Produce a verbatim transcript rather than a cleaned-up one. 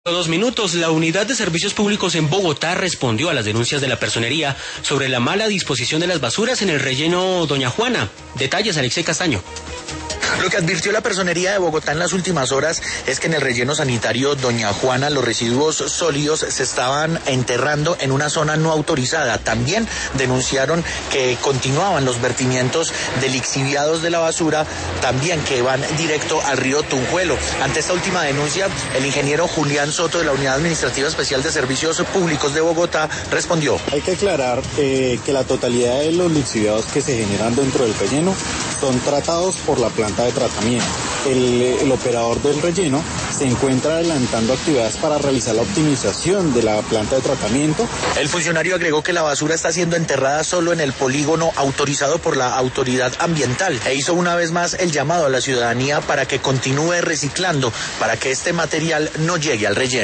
Dos minutos, la Unidad de Servicios Públicos en Bogotá respondió a las denuncias de la personería sobre la mala disposición de las basuras en el relleno Doña Juana. Detalles, Alexei Castaño. Lo que advirtió la Personería de Bogotá en las últimas horas es que en el relleno sanitario Doña Juana los residuos sólidos se estaban enterrando en una zona no autorizada. También denunciaron que continuaban los vertimientos de lixiviados de la basura, también que van directo al río Tunjuelo. Ante esta última denuncia, el ingeniero Julián Soto de la Unidad Administrativa Especial de Servicios Públicos de Bogotá respondió. Hay que aclarar eh, que la totalidad de los lixiviados que se generan dentro del relleno son tratados por la planta de tratamiento. El, el operador del relleno se encuentra adelantando actividades para realizar la optimización de la planta de tratamiento. El funcionario agregó que la basura está siendo enterrada solo en el polígono autorizado por la autoridad ambiental e hizo una vez más el llamado a la ciudadanía para que continúe reciclando, para que este material no llegue al relleno.